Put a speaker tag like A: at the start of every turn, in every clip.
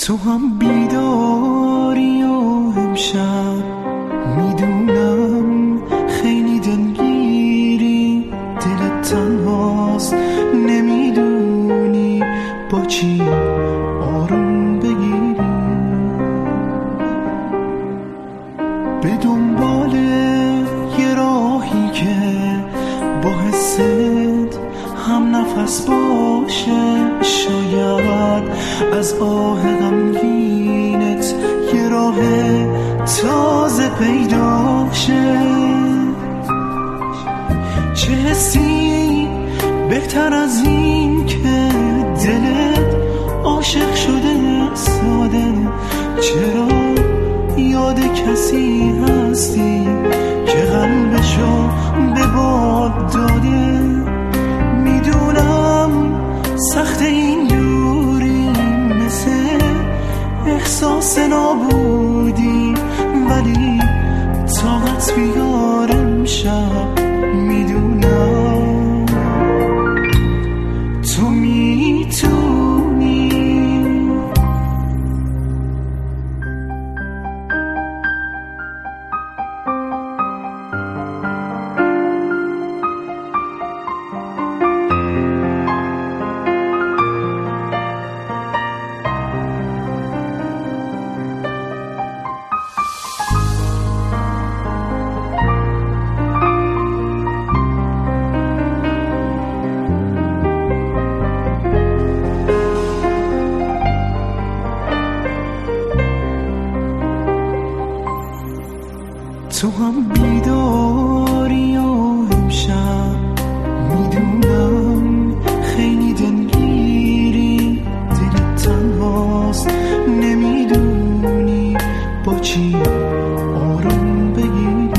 A: تو هم بیداری و امشب میدونم خیلی دلگیری، دلت تنهاست نمیدونی با چی آروم بگیری. به دنبال یه راهی که با حست هم نفس باشه، شاید از آه غمگینت یه راه تازه پیدا شه. چه حسی بهتر از این که دلت عاشق شده ساده؟ چرا یاد کسی هستی که قلبشو به باد داده؟ میدونم سخت این دوری مثل احساس نابودی، ولی طاقت بیار امشب. میدونم تو میتونی. تو هم بیداری و امشب میدونم خیلی دلگیری، دلت تنهاست نمیدونی با چی آروم بگیری.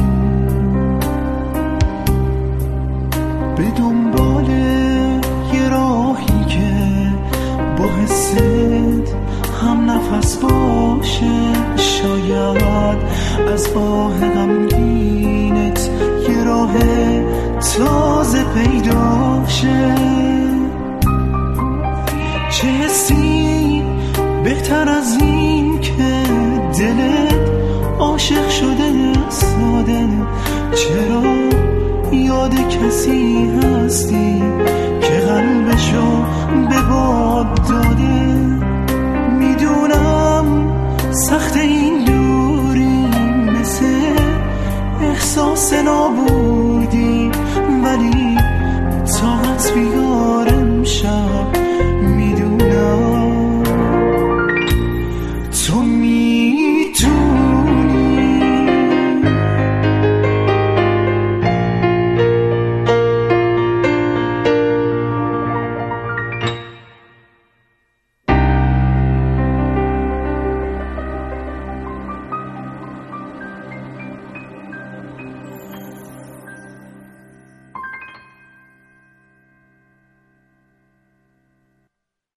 A: به دنبال یه راهی که با حست هم نفس باشه، شاید از آه غمگینت یه راه تازه پیدا شه. چه حسی بهتر از این که دلت عاشق شده ساده؟ چرا یاد کسی هستی که